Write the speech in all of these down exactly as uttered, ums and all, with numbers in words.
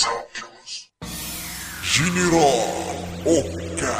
General Oka.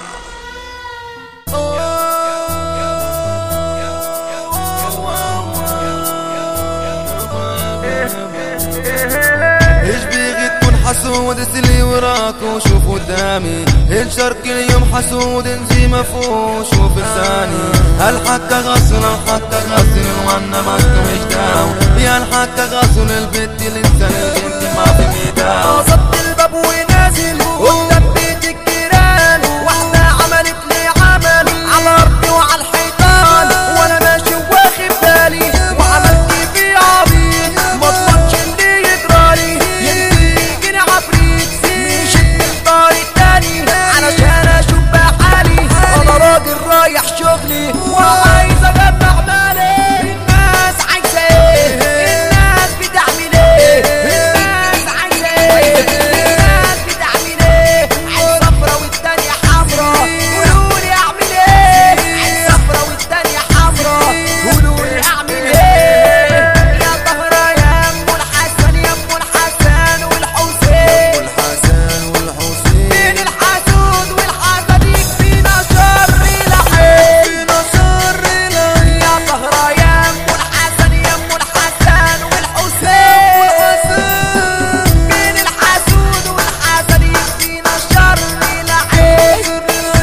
ايش بيغي تكون حسود اللي وراك وشوف قدامي الشرق اليوم حسود انزي مفوش وشوف لساني الحق غسل الحق غسل وانا ما مش داو يا الحق غسل البيت الانسان انت ما في ميدان صبت الباب ونازل قدام بيت الجيران واحدة عملت لي عمل على ارضي وعلى الحيطان وانا ماشي واخد بالي وعملت في عبيط ما اضمنش اللي يجرالي يجيني عفريت مشيت الطريق تاني علشان اشوف بحالي انا راجل رايح شغلي وعايز اجمع مالي الناس عايزه ايه الناس بتعمل ايه الناس عايزه ايه الناس بتعمل ايه عين صفرا والتانية حمرا قولولي اعمل ايه عين صفرا والتانية حمرا قولولي اعمل ايه يا طهرة يا ام الحسن يا ام الحسن والحسين والحسن والحسين بين الحسود والحسد يكفينا شر لحين فينا شر لحين يا طهرة يا ام الحسن يا ام الحسن والحسين والحسين بين الحسود والحسد يكفينا شر لحين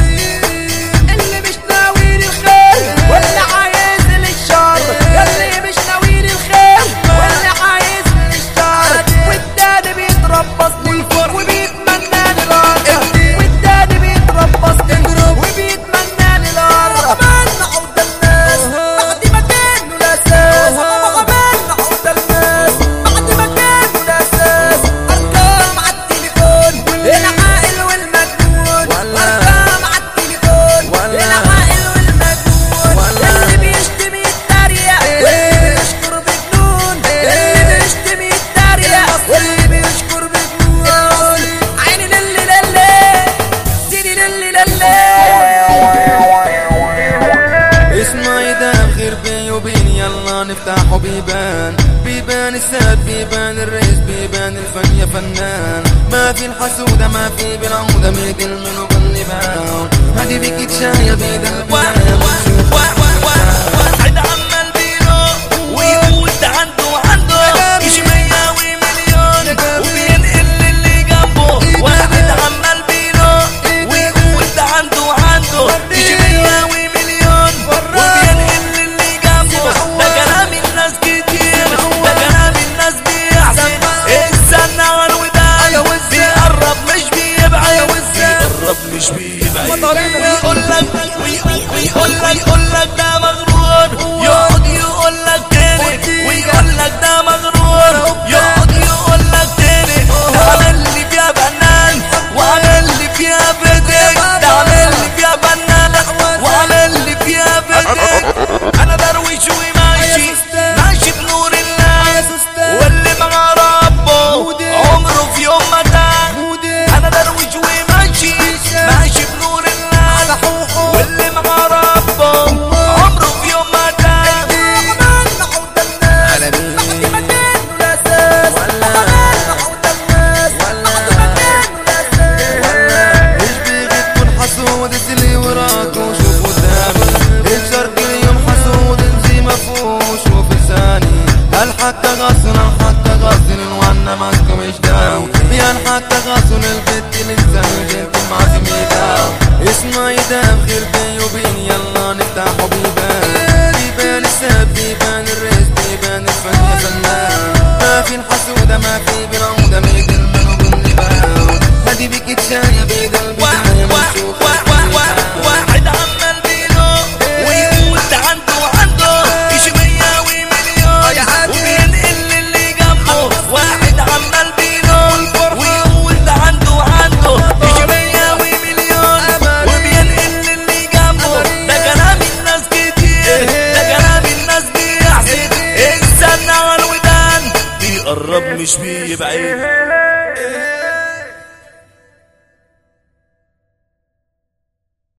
اللي مش ناوي للخير واللي عايز للشر اللي مش ناوي للخير واللي عايز للشر والتاني بيتربصني وبيتمنى لي الارض والتاني بيتربصني وبيتمنى لي الارض عملنا عقدة الناس بعد ما كانوا الاساس عملنا عقدة الناس بعد ما كانوا الاساس ارقام على التليفون العاقل والمجنون ارقام على التليفون العاقل والمجنون اللي بيشتمي يتريق واللي بيشكر بجنون اللي بيشتمي يتريق واللي بيشكر بجنون عيني للي للي سيدي للي للي اسمع يدام خير بيني وبين يلا نفتحوا بيبان بيبان الساد بيبان الرئيس بيبان الفن يا فنان ما في الحسودة ما في بالعودة ميت المن وباللبان هدي بيك تشاية بيد البداية واحد عمال بينو ويقول ده عنده وعنده يجي مية ومليون وبينقل للي جنبه واحد عمال بينو ويقول ده عنده وعنده يجي مية ومليون وبينقل للي جنبه ده كلام الناس كتير ده كلام الناس بيحسن استنى على الودان بيقرب مش بيبعد بيقرب مش بيبعد ويقول لك ويقول لك يقول لك ده مغرور يقعد يقول لك تاني ويقول لك ده مغرور يقعد يقول لك تاني ده عامل لي فيها بنان وعامل لي فيها بدك ده عامل لي فيها بنان وعامل لي فيها بدك انا درويش وماشي ماشي بنور الله واللي مع ربه عمره في يوم ما تاه انا درويش وماشي ماشي بنور الله واللي مع ربه عمره في يوم ما تاه عملنا عقدة الناس بعد ما كانوا الاساس عملنا عقدة الناس بعد ما كانوا الاساس ايش بيغي تكون حسود اللي وراك وشوف قدامي الشرق اليوم حسود انزي مفوش وشوف لساني الحق غسل الحق غسل وانا ماسك مش داو يا الحق غسل البيت الانسان جنت ما في ميداو اسمع يدام خير بيني وبين يلا نفتحوا بيبان بيبان الساب بيبان الرئيس بيبان الفن يا فنان ما في الحسودة ما في بالعودة ميد المن وباللبان هدي بيك تشاية بيد البداية بنشوف واحد عمال بينو ويقول ده عنده وعنده يجي مية ومليون وبينقل للي جنبه واحد عمال بينو ويقول ده عنده وعنده يجي مية ومليون وبينقل للي جنبه ده كلام الناس كتير ده كلام الناس بيحسد استنى على الودان بيقرب مش بيبعد